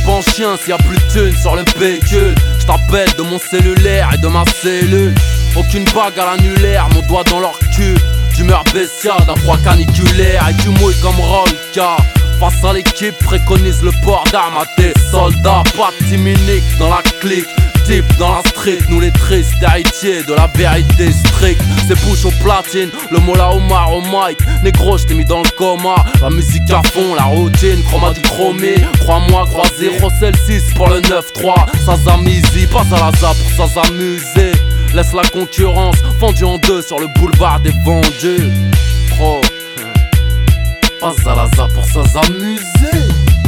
pas en chien s'il y a plus de thunes sur le véhicule. J't'appelle de mon cellulaire et de ma cellule. Aucune bague à l'annulaire, mon doigt dans leur cul. D'humeur bestiale, d'un froid caniculaire. Et tu mouilles comme Rolka. Face à l'équipe, préconise le port d'armes à tes soldats. Pas de timinique dans la clique, type dans la street. Nous les tristes héritiers de la vérité stricte. C'est bouche au platine, le Mola Omar au mic. Négro, j't'ai mis dans le coma. La musique à fond, la routine, chroma du chromé. Crois-moi, croisé, Rossel 6 pour le 9-3. Sazamizi, passe à la ZA pour s'amuser. Laisse la concurrence, fendue en deux sur le boulevard des vendus. Pro, passe à la ZA pour s'amuser.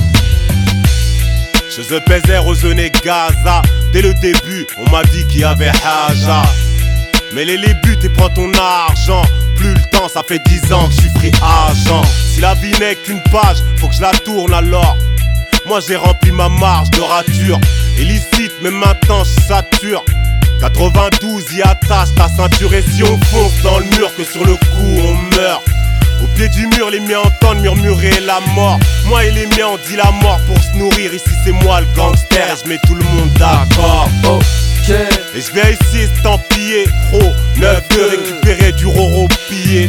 Je the pesais rosonner Gaza. Dès le début, on m'a dit qu'il y avait Haja. Mais les buts et prends ton argent. Plus le temps, ça fait 10 ans que je suis free agent. Si la vie n'est qu'une page, faut que je la tourne alors. Moi j'ai rempli ma marge de rature. Illicite, mais maintenant je sature. 92, y attache ta ceinture. Et si on fonce dans le mur, que sur le coup on meurt. Au pied du mur, les miens entendent murmurer la mort. Moi et les miens on dit la mort pour se nourrir. Ici c'est moi le gangster, je mets tout le monde d'accord. Ok. Et je viens ici estampillé, gros 9-2 récupérer du roro pillé.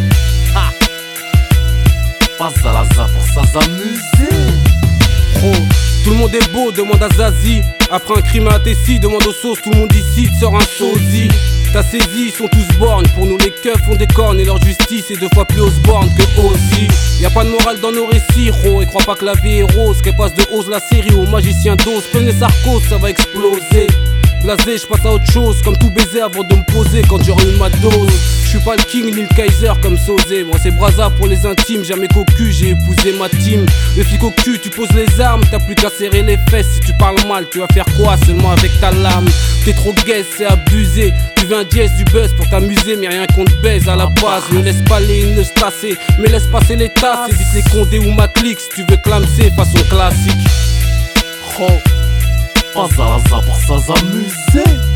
Passe à la ZA pour s'amuser. Gros, tout le monde est beau, demande à Zazie. Après un crime à Tessie, demande aux sauces, tout le monde ici te sort un sosie. T'as saisi, ils sont tous bornes. Pour nous les keufs ont des cornes et leur justice est 2 fois plus Osborne que Ozzy. Y'a pas de morale dans nos récits, gros. Et crois pas que la vie est rose, qu'elle passe de Ose la série au magicien d'Oz. Prenez Sarkoz, ça va exploser. Blasé, je passe à autre chose, comme tout baiser avant de me poser quand j'aurai eu ma dose. Je suis pas le king ni le Kaiser comme Sosé. Moi c'est Braza pour les intimes, jamais qu'au cul, j'ai épousé ma team. Le flic au cul, tu poses les armes, t'as plus qu'à serrer les fesses. Si tu parles mal, tu vas faire quoi seulement avec ta lame? T'es trop gaze, c'est abusé. Tu veux un dièse du buzz pour t'amuser, mais rien qu'on te baise à la base. Ne laisse pas les ne se tasser, mais laisse passer les tasses. Évite les condés ou ma clique si tu veux clamser façon classique. Passe à la ZA pour s'amuser.